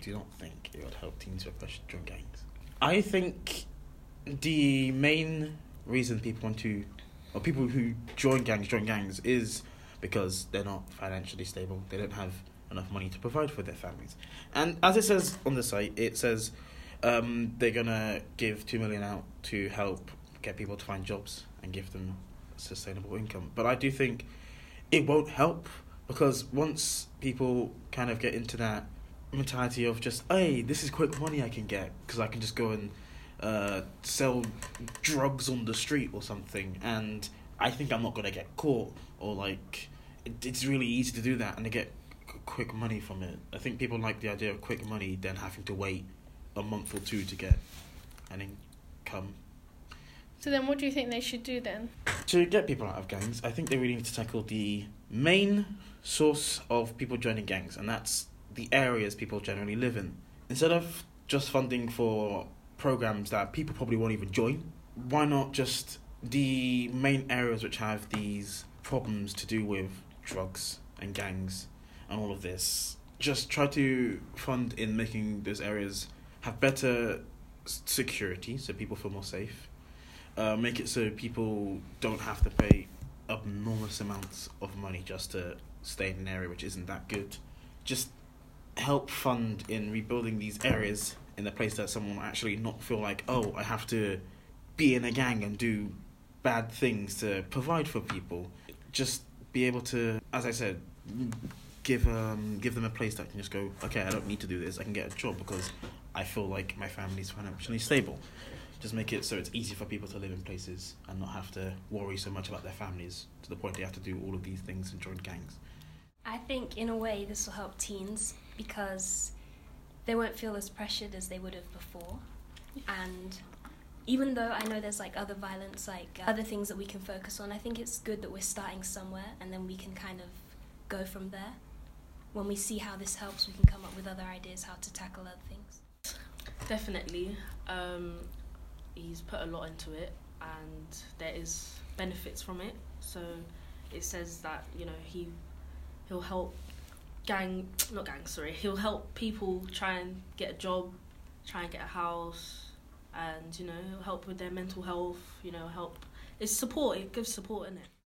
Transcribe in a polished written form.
do not think it would help teens who are pressured to join gangs. I think the main reason people want to, or people who join gangs is because they're not financially stable. They don't have enough money to provide for their families. And as it says on the site, it says they're going to give $2 million out to help get people to find jobs and give them sustainable income. But I do think it won't help, because once people kind of get into that mentality of just, hey, this is quick money I can get because I can just go and sell drugs on the street or something, and I think I'm not going to get caught, or like it's really easy to do that and they get quick money from it. I think people like the idea of quick money than having to wait a month or two to get an income. So then what do you think they should do then? To get people out of gangs, I think they really need to tackle the main source of people joining gangs, and that's the areas people generally live in. Instead of just funding for programs that people probably won't even join, why not just the main areas which have these problems to do with drugs and gangs and all of this? Just try to fund in making those areas have better security so people feel more safe. Make it so people don't have to pay enormous amounts of money just to stay in an area which isn't that good. Just help fund in rebuilding these areas in a place that someone will actually not feel like, oh, I have to be in a gang and do bad things to provide for people. Just be able to, as I said, give them a place that can just go, okay, I don't need to do this, I can get a job because I feel like my family's financially stable. Just make it so it's easy for people to live in places and not have to worry so much about their families to the point they have to do all of these things and join gangs. I think in a way this will help teens because they won't feel as pressured as they would have before. And even though I know there's like other violence, like other things that we can focus on, I think it's good that we're starting somewhere and then we can kind of go from there. When we see how this helps, we can come up with other ideas how to tackle other things. Definitely. He's put a lot into it and there is benefits from it. So it says that, you know, he'll help he'll help people try and get a job, try and get a house, and, you know, he'll help with their mental health, you know, it gives support in it.